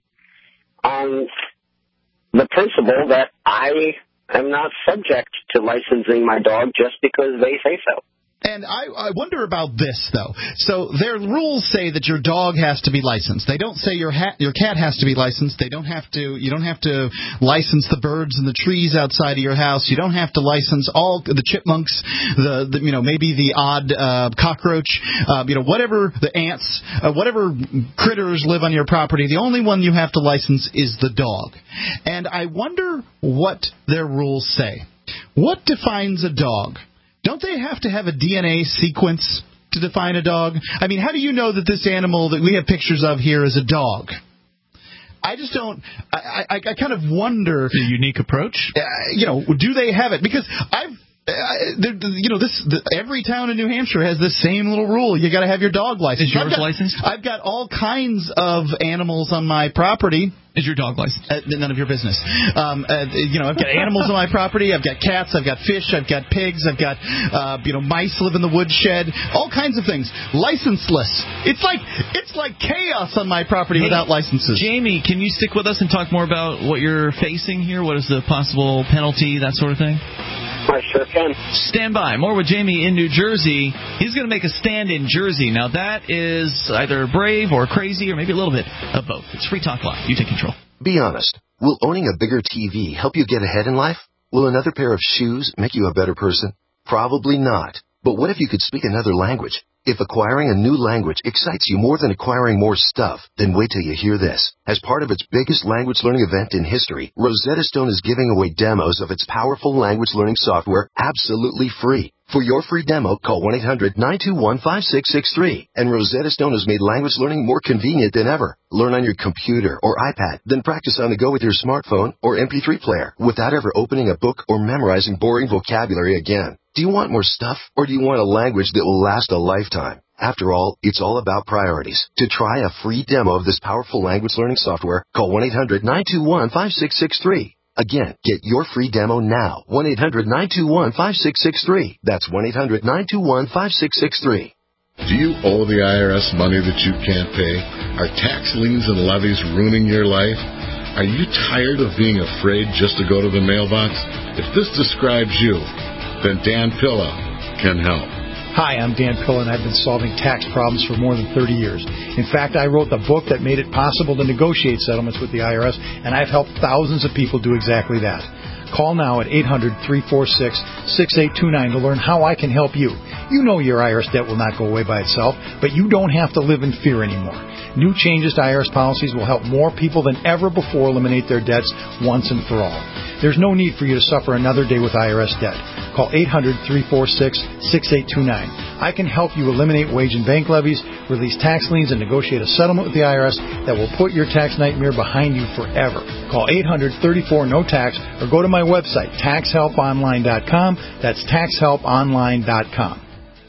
on the principle that I am not subject to licensing my dog just because they say so. And I, I wonder about this, though. So their rules say that your dog has to be licensed. They don't say your ha- your cat has to be licensed. They don't have to. You don't have to license the birds in the trees outside of your house. You don't have to license all the chipmunks, the, the you know maybe the odd uh, cockroach, uh, you know whatever the ants, uh, whatever critters live on your property. The only one you have to license is the dog. And I wonder what their rules say. What defines a dog? Don't they have to have a D N A sequence to define a dog? I mean, how do you know that this animal that we have pictures of here is a dog? I just don't. I, I, I kind of wonder. It's a unique approach. Uh, you know, do they have it? Because I've. Uh, you know, this the, every town in New Hampshire has this same little rule. You got to have your dog licensed. Is yours I've got, licensed? I've got all kinds of animals on my property. Is your dog licensed? Uh, none of your business. Um, uh, you know, I've got animals on my property. I've got cats. I've got fish. I've got pigs. I've got uh, you know mice live in the woodshed. All kinds of things. Licenseless. It's like it's like chaos on my property hey, without licenses. Jamie, can you stick with us and talk more about what you're facing here? What is the possible penalty, that sort of thing? I sure can. Stand by. More with Jamie in New Jersey. He's going to make a stand in Jersey. Now, that is either brave or crazy or maybe a little bit of both. It's Free Talk Live. You take control. Be honest. Will owning a bigger T V help you get ahead in life? Will another pair of shoes make you a better person? Probably not. But what if you could speak another language? If acquiring a new language excites you more than acquiring more stuff, then wait till you hear this. As part of its biggest language learning event in history, Rosetta Stone is giving away demos of its powerful language learning software absolutely free. For your free demo, call one eight hundred nine two one five six six three. And Rosetta Stone has made language learning more convenient than ever. Learn on your computer or iPad, then practice on the go with your smartphone or M P three player without ever opening a book or memorizing boring vocabulary again. Do you want more stuff, or do you want a language that will last a lifetime? After all, it's all about priorities. To try a free demo of this powerful language learning software, call one eight hundred nine two one five six six three. Again, get your free demo now. one eight hundred nine two one five six six three. That's one eight hundred nine two one five six six three. Do you owe the I R S money that you can't pay? Are tax liens and levies ruining your life? Are you tired of being afraid just to go to the mailbox? If this describes you, then Dan Pilla can help. Hi, I'm Dan Pilla, and I've been solving tax problems for more than thirty years. In fact, I wrote the book that made it possible to negotiate settlements with the I R S, and I've helped thousands of people do exactly that. Call now at eight hundred three four six six eight two nine to learn how I can help you. You know your I R S debt will not go away by itself, but you don't have to live in fear anymore. New changes to I R S policies will help more people than ever before eliminate their debts once and for all. There's no need for you to suffer another day with I R S debt. Call eight hundred three four six six eight two nine. I can help you eliminate wage and bank levies, release tax liens, and negotiate a settlement with the I R S that will put your tax nightmare behind you forever. Call eight hundred thirty-four no tax or go to my website, tax help online dot com. That's tax help online dot com.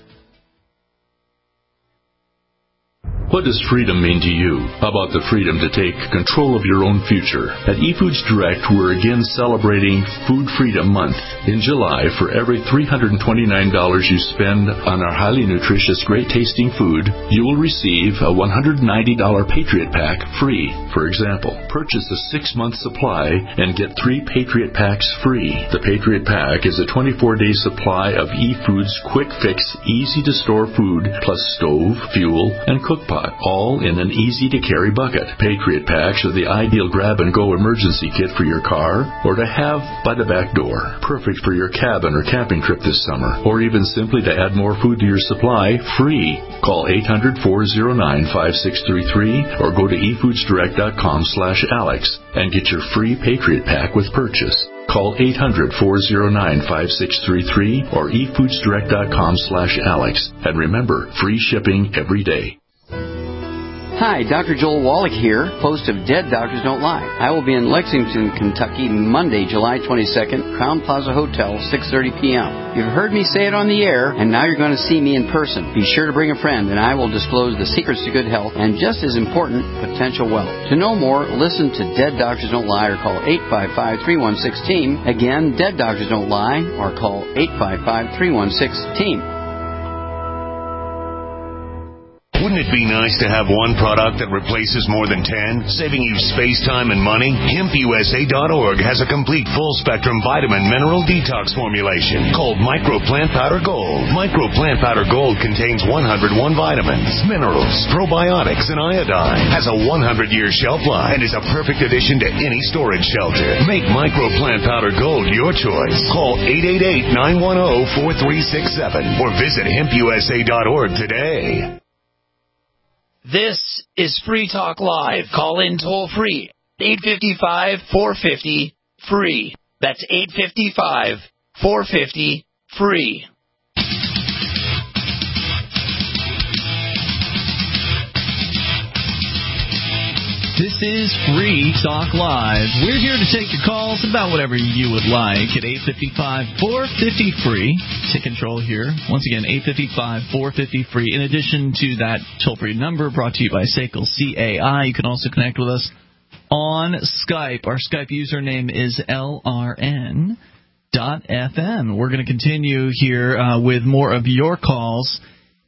What does freedom mean to you? How about the freedom to take control of your own future? At eFoods Direct, we're again celebrating Food Freedom Month. In July, for every three hundred twenty-nine dollars you spend on our highly nutritious, great-tasting food, you will receive a one hundred ninety dollars Patriot Pack free. For example, purchase a six-month supply and get three Patriot Packs free. The Patriot Pack is a twenty-four day supply of eFoods quick fix, easy-to-store food, plus stove, fuel, and cook pot, all in an easy-to-carry bucket. Patriot Packs are the ideal grab-and-go emergency kit for your car or to have by the back door. Perfect for your cabin or camping trip this summer, or even simply to add more food to your supply, free. Call eight hundred, four oh nine, five six three three or go to efoodsdirect.com slash Alex and get your free Patriot Pack with purchase. Call eight hundred, four oh nine, five six three three or efoodsdirect.com slash Alex. And remember, free shipping every day. Hi, Doctor Joel Wallach here, host of Dead Doctors Don't Lie. I will be in Lexington, Kentucky, Monday, July twenty-second, Crown Plaza Hotel, six thirty p.m. You've heard me say it on the air, and now you're going to see me in person. Be sure to bring a friend, and I will disclose the secrets to good health and, just as important, potential wealth. To know more, listen to Dead Doctors Don't Lie or call eight five five, three one six, team. Again, Dead Doctors Don't Lie or call eight five five, three one six, team. Wouldn't it be nice to have one product that replaces more than ten, saving you space, time, and money? Hemp U S A dot org has a complete full-spectrum vitamin mineral detox formulation called Micro Plant Powder Gold. Micro Plant Powder Gold contains one hundred one vitamins, minerals, probiotics, and iodine. Has a one hundred year shelf life and is a perfect addition to any storage shelter. Make Micro Plant Powder Gold your choice. Call eight eight eight, nine one zero, four three six seven or visit hemp U S A dot org today. This is Free Talk Live. Call in toll free. eight five five, four five zero, free. That's eight five five, four five zero, free. This is Free Talk Live. We're here to take your calls about whatever you would like at eight five five, four five zero, free. Take control here. Once again, eight five five, four five zero, free. In addition to that toll-free number brought to you by S A C L C A I, you can also connect with us on Skype. Our Skype username is L R N dot F M. We're going to continue here uh, with more of your calls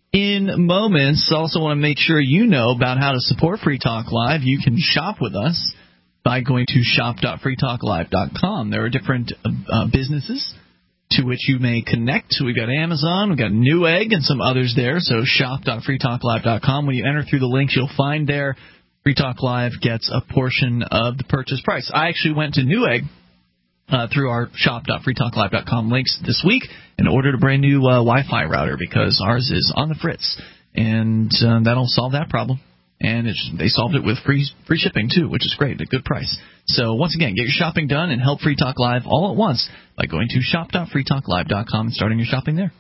in moments. Also want to make sure you know about how to support Free Talk Live. You can shop with us by going to shop dot free talk live dot com. There are different uh, businesses to which you may connect. We've got Amazon, we've got Newegg, and some others there. So shop dot free talk live dot com. When you enter through the links, you'll find there Free Talk Live gets a portion of the purchase price. I actually went to Newegg Uh, through our shop dot free talk live dot com links this week and ordered a brand new uh, Wi-Fi router because ours is on the fritz, and uh, that'll solve that problem. And it's, they solved it with free free shipping too, which is great, at a good price. So once again, get your shopping done and help Free Talk Live all at once by going to shop dot free talk live dot com and starting your shopping there.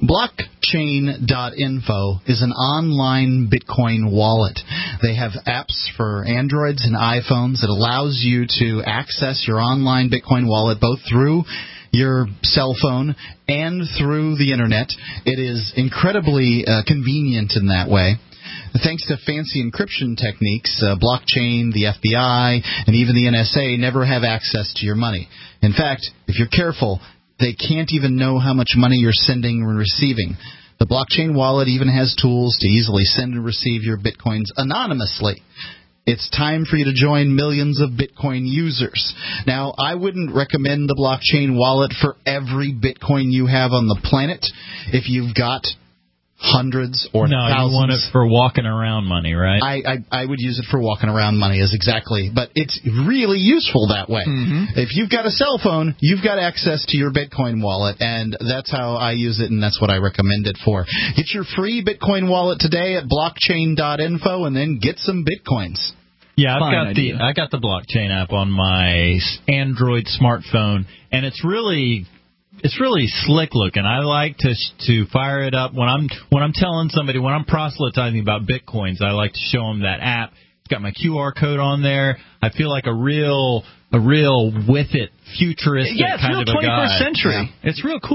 Blockchain dot info is an online Bitcoin wallet. They have apps for Androids and iPhones that allows you to access your online Bitcoin wallet both through your cell phone and through the Internet. It is incredibly uh, convenient in that way. Thanks to fancy encryption techniques, uh, blockchain, the F B I, and even the N S A never have access to your money. In fact, if you're careful, they can't even know how much money you're sending or receiving. The blockchain wallet even has tools to easily send and receive your Bitcoins anonymously. It's time for you to join millions of Bitcoin users. Now, I wouldn't recommend the blockchain wallet for every Bitcoin you have on the planet. If you've got hundreds or no, thousands. You want it for walking around money, right? I, I I would use it for walking around money, is exactly. But it's really useful that way. Mm-hmm. If you've got a cell phone, you've got access to your Bitcoin wallet, and that's how I use it, and that's what I recommend it for. Get your free Bitcoin wallet today at blockchain dot info, and then get some Bitcoins. Yeah, I've Fine got idea. the I got the blockchain app on my Android smartphone, and it's really it's really slick looking. I like to to fire it up when I'm when I'm telling somebody, when I'm proselytizing about Bitcoins. I like to show them that app. It's got my Q R code on there. I feel like a real a real with it futuristic yeah, it's kind real of a guy. twenty-first century. Yeah. It's real cool.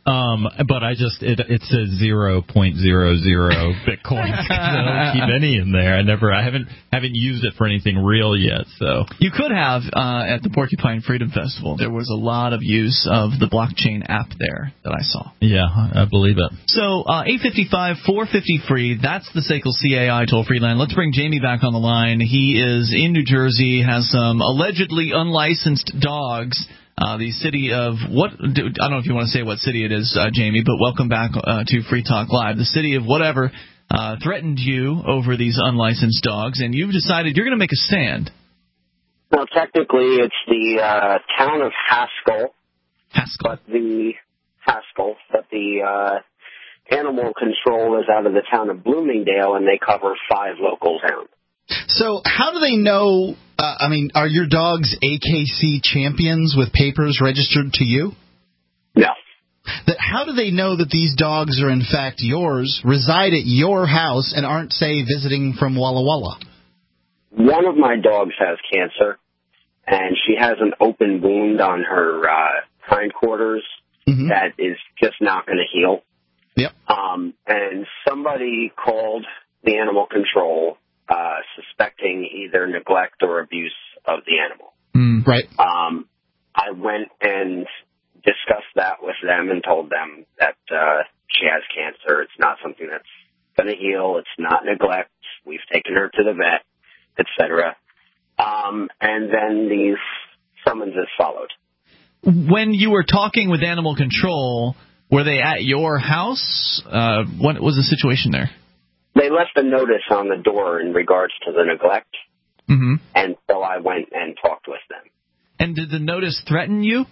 Um, but I just it it says zero point zero zero Bitcoin. I don't keep any in there. I never I haven't haven't used it for anything real yet. So you could have uh, at the Porcupine Freedom Festival. There was a lot of use of the blockchain app there that I saw. Yeah, I believe it. So uh, eight five five, four five zero, free. That's the S A C L C A I toll free line. Let's bring Jamie back on the line. He is in New Jersey. Has some allegedly unlicensed dogs. Uh, the city of what? I don't know if you want to say what city it is, uh, Jamie, but welcome back uh, to Free Talk Live. The city of whatever uh, threatened you over these unlicensed dogs, and you've decided you're going to make a stand. Well, technically, it's the uh, town of Haskell. Haskell. But the Haskell, but the uh, animal control is out of the town of Bloomingdale, and they cover five local towns. So how do they know, uh, I mean, are your dogs A K C champions with papers registered to you? No. That how do they know that these dogs are in fact yours, reside at your house, and aren't, say, visiting from Walla Walla? One of my dogs has cancer, and she has an open wound on her uh, hindquarters mm-hmm. that is just not going to heal. Yep. Um, and somebody called the animal control Uh, suspecting either neglect or abuse of the animal. Mm, right. Um, I went and discussed that with them and told them that uh, she has cancer. It's not something that's going to heal. It's not neglect. We've taken her to the vet, et cetera. Um, and then these summonses followed. When you were talking with animal control, were they at your house? Uh, what was the situation there? They left a notice on the door in regards to the neglect, mm-hmm. and so I went and talked with them. And did the notice threaten you?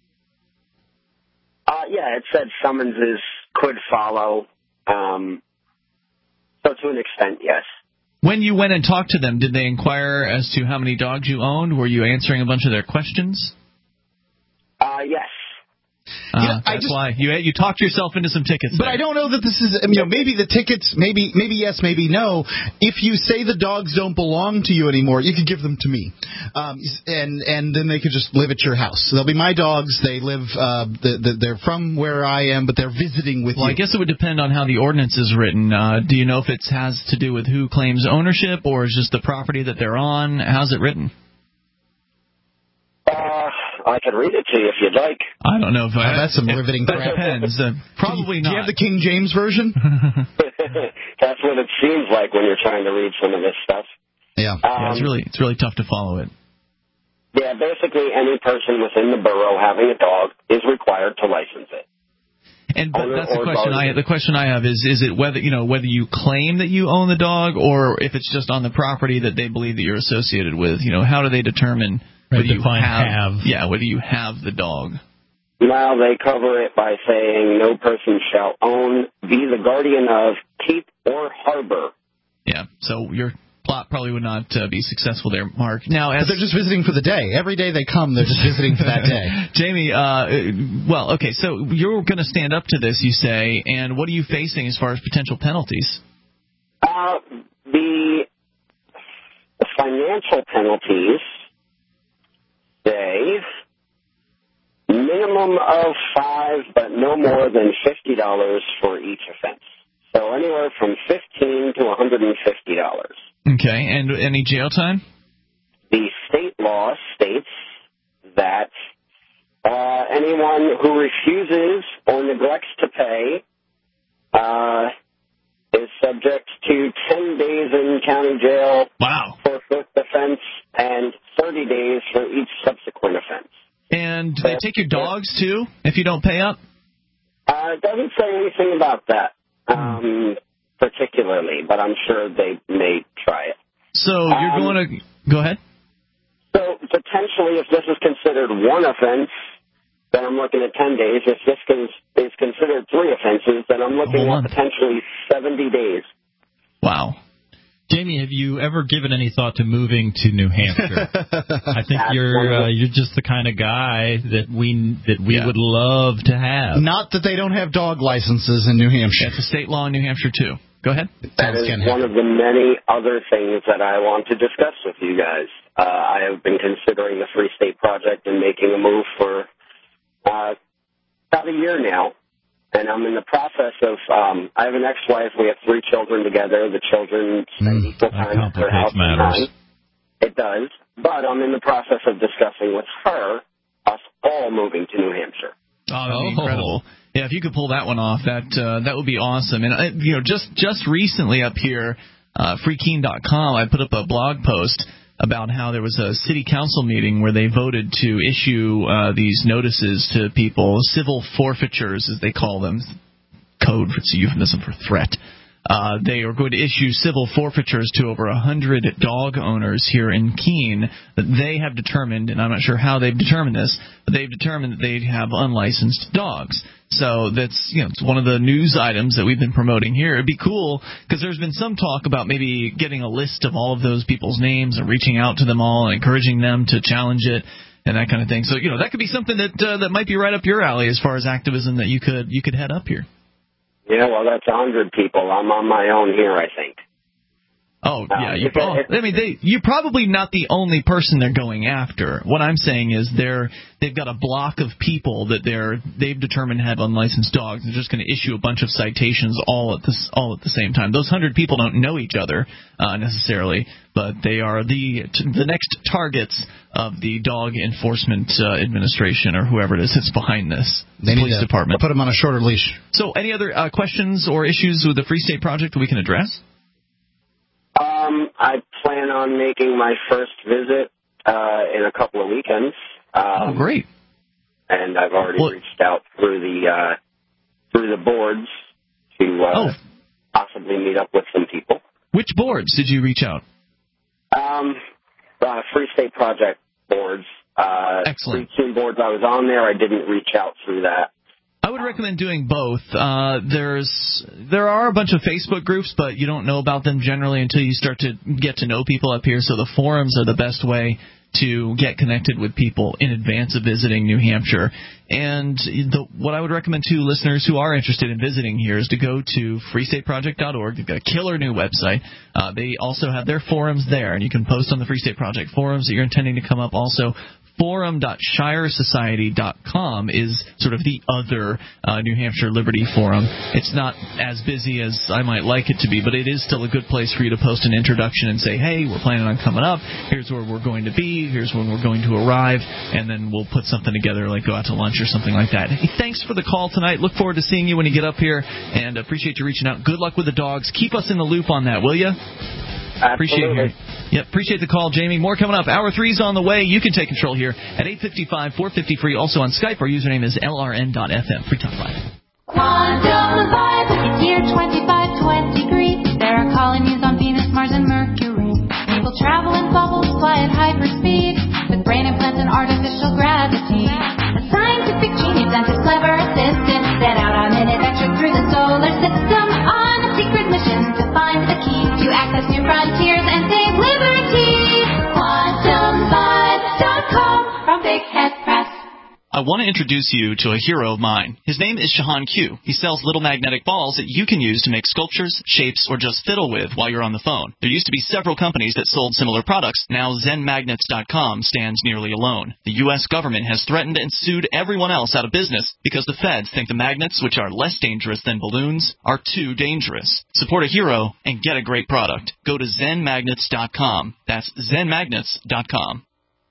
Uh, yeah, it said summonses could follow, um, so to an extent, yes. When you went and talked to them, did they inquire as to how many dogs you owned? Were you answering a bunch of their questions? Uh, yes. Uh, you know, I that's just, why you you talked yourself into some tickets. But there. I don't know that this is. You know, maybe the tickets, maybe maybe yes, maybe no. If you say the dogs don't belong to you anymore, you could give them to me, um, and and then they could just live at your house. So they'll be my dogs. They live. Uh, the, the, they're from where I am, but they're visiting with well, you. I guess it would depend on how the ordinance is written. Uh, do you know if it has to do with who claims ownership or is just the property that they're on? How's it written? Uh, I can read it to you if you'd like. I don't know if I... Oh, that's some riveting That crap. depends. Uh, probably do you, not. Do you have the King James Version? That's what it seems like when you're trying to read some of this stuff. Yeah. Um, yeah, it's really it's really tough to follow it. Yeah, basically any person within the borough having a dog is required to license it. And but that's the question I the question I have is is it whether you know whether you claim that you own the dog or if it's just on the property that they believe that you're associated with. You know, how do they determine whether you have, have yeah whether you have the dog? Well, they cover it by saying no person shall own, be the guardian of, keep, or harbor. Yeah, so your plot probably would not uh, be successful there, Mark. Now, as but they're just visiting for the day. Every day they come, they're just visiting for that day. Jamie, uh, well, okay, so you're going to stand up to this, you say, and what are you facing as far as potential penalties? Uh, the, the financial penalties say minimum of five, but no more than fifty dollars for each offense. So anywhere from fifteen to one hundred and fifty dollars. Okay, and any jail time? The state law states that uh, anyone who refuses or neglects to pay uh, is subject to ten days in county jail wow. for first offense and thirty days for each subsequent offense. And do they take your dogs, too, if you don't pay up? Uh, it doesn't say anything about that. Um, particularly, but I'm sure they may try it. So you're um, going to go ahead. So potentially, if this is considered one offense, then I'm looking at ten days. If this is considered three offenses, then I'm looking at potentially seventy days. Wow. Jamie, have you ever given any thought to moving to New Hampshire? I think That's you're uh, you're just the kind of guy that we that we yeah. would love to have. Not that they don't have dog licenses in New Hampshire. That's a state law in New Hampshire too. Go ahead. That is one of the many other things that I want to discuss with you guys. Uh, I have been considering the Free State Project and making a move for uh, about a year now. And I'm in the process of, um, I have an ex-wife. We have three children together. The children spend Mm, equal that time at their house. complicates matters. It does. But I'm in the process of discussing with her us all moving to New Hampshire. Oh, that'd be incredible. Yeah, if you could pull that one off, that uh, that would be awesome. And, uh, you know, just, just recently up here, uh, free keen dot com, I put up a blog post about how there was a city council meeting where they voted to issue uh, these notices to people, civil forfeitures, as they call them, code, it's a euphemism for threat. Uh, they are going to issue civil forfeitures to over one hundred dog owners here in Keene that they have determined, and I'm not sure how they've determined this, but they've determined that they have unlicensed dogs. So that's, you know, it's one of the news items that we've been promoting here. It'd be cool because there's been some talk about maybe getting a list of all of those people's names and reaching out to them all and encouraging them to challenge it and that kind of thing. So, you know, that could be something that uh, that might be right up your alley as far as activism that you could you could head up here. Yeah, well, that's a hundred people. I'm on my own here, I think. Oh, yeah. You, oh, I mean, they, you're probably not the only person they're going after. What I'm saying is they're they've got a block of people that they're they've determined have unlicensed dogs. They're just going to issue a bunch of citations all at this all at the same time. Those hundred people don't know each other uh, necessarily, but they are the the next targets of the Dog Enforcement uh, Administration or whoever it is that's behind this. They the police need to department. Put them on a shorter leash. So, any other uh, questions or issues with the Free State Project that we can address? Um, I plan on making my first visit uh, in a couple of weekends. Um, oh, great! And I've already well, reached out through the uh, through the boards to uh, oh. possibly meet up with some people. Which boards did you reach out? Um, uh, Free State Project boards. Uh, Excellent. Free Team boards. I was on there. I didn't reach out through that. I would recommend doing both. Uh, there's there are a bunch of Facebook groups, but you don't know about them generally until you start to get to know people up here. So the forums are the best way to get connected with people in advance of visiting New Hampshire. And the, what I would recommend to listeners who are interested in visiting here is to go to free state project dot org. They've got a killer new website. Uh, they also have their forums there, and you can post on the Free State Project forums that you're intending to come up. Also, forum dot shire society dot com is sort of the other uh, New Hampshire Liberty Forum. It's not as busy as I might like it to be, but it is still a good place for you to post an introduction and say, hey, we're planning on coming up. Here's where we're going to be. Here's when we're going to arrive. And then we'll put something together, like go out to lunch or something like that. Hey, thanks for the call tonight. Look forward to seeing you when you get up here, and appreciate you reaching out. Good luck with the dogs. Keep us in the loop on that, will you? Appreciate it. Yep, appreciate the call, Jamie. More coming up. Hour three's on the way. You can take control here at eight fifty-five, four fifty free. Also on Skype, our username is L R N dot F M. Free Talk Live. Quantum Vibe, year twenty-five twenty-three. There are colonies on Venus, Mars, and Mercury. People travel in bubbles, fly at hyperspeed, with brain implants and artificial gravity. A scientific genius and his clever assistant set out a minute extra through the solar system on a secret mission to find the key to access new frontiers and save liberty. quantum vibe dot com from Big Head Press. I want to introduce you to a hero of mine. His name is Shahan Q. He sells little magnetic balls that you can use to make sculptures, shapes, or just fiddle with while you're on the phone. There used to be several companies that sold similar products. Now Zen Magnets dot com stands nearly alone. The U S government has threatened and sued everyone else out of business because the feds think the magnets, which are less dangerous than balloons, are too dangerous. Support a hero and get a great product. Go to Zen Magnets dot com. That's Zen Magnets dot com.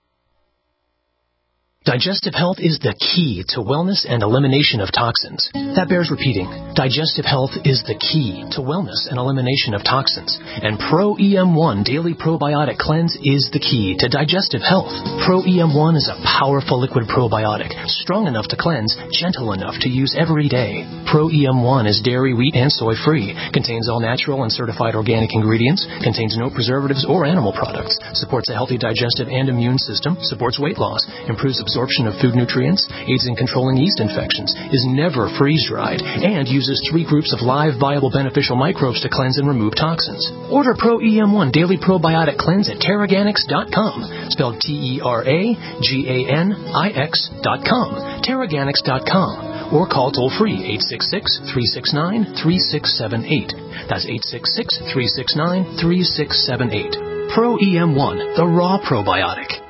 Digestive health is the key to wellness and elimination of toxins. That bears repeating. Digestive health is the key to wellness and elimination of toxins. And Pro E M one Daily Probiotic Cleanse is the key to digestive health. Pro E M one is a powerful liquid probiotic, strong enough to cleanse, gentle enough to use every day. Pro E M one is dairy, wheat, and soy-free, contains all natural and certified organic ingredients, contains no preservatives or animal products, supports a healthy digestive and immune system, supports weight loss, improves absorption of food nutrients, aids in controlling yeast infections, is never freeze-dried, and uses three groups of live, viable, beneficial microbes to cleanse and remove toxins. Order Pro E M one Daily Probiotic Cleanse at Terraganix dot com, spelled T E R A G A N I X dot com, Terraganix dot com, or call toll-free eight six six, three six nine, three six seven eight. That's eight six six, three six nine, three six seven eight. Pro E M one, the raw probiotic.